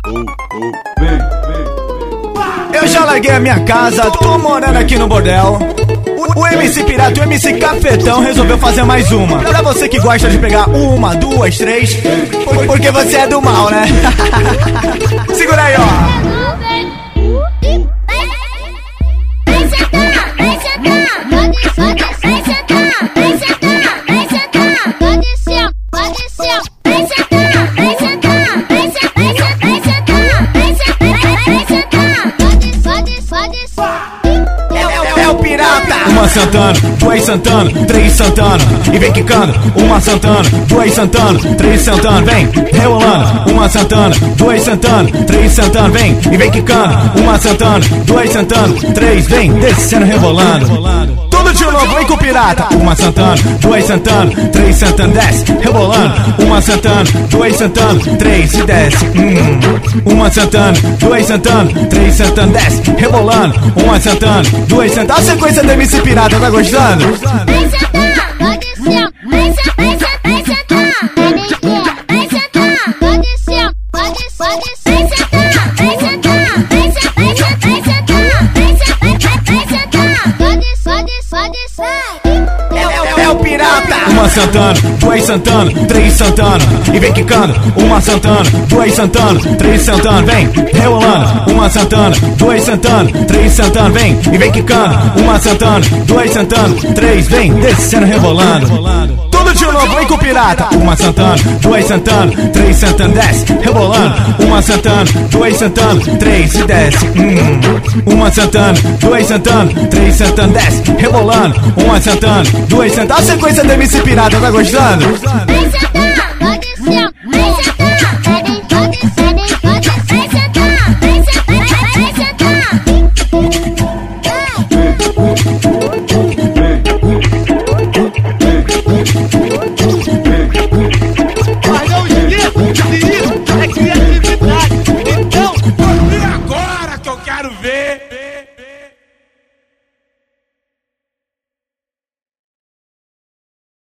Eu já larguei a minha casa, tô morando aqui no bordel. O MC Pirata, o MC Cafetão resolveu fazer mais uma. Pra você que gosta de pegar uma, duas, três, porque você é do mal, né? Segura aí, ó. Uma Santana, duas Santana, três Santana, e vem quicando. Uma Santana, duas Santana, três Santana, vem rebolando. Uma Santana, duas Santana, três Santana, vem e vem quicando. Uma Santana, duas Santana, três, vem descendo rebolando. Tudo de novo, vem com o pirata. Uma Santana, duas Santana, três Santana, desce rebolando. Uma Santana, duas Santana, três e desce. Uma Santana, duas Santana, três Santana, desce rebolando. Uma Santana, duas Santana. A sequência do MC Pirata, tá gostando? Vem sentar, pode ser, vem sentar, vem sentar, vem sentar, vem sentar, pode ser, pode ser, vem sentar, vem sentar, vem sentar, vem sentar, vem sentar, vem sentar, pode ser. É o pirata! Uma Santana, duas Santana, três Santana, e vem quicando. Uma Santana, duas Santana, três Santana, vem rebolando. Uma Santana, duas Santana, três Santana, vem e vem quicando. Uma Santana, duas Santana, três, vem descendo rebolando. Tudo de novo, vem com o pirata. Uma Santana, duas Santana, três Santana, desce rebolando. Uma Santana, duas Santana, três e desce. Uma Santana, duas Santana, três Santana, desce rebolando. Uma Santana, duas Santana. A sequência do MC Pirata, tá gostando? Vem sentar, pode ser, vem sentar, pode ser, vem sentar, vem sentar, vem sentar. Mas não esqueça que isso é criatividade. Então, é agora que eu quero ver.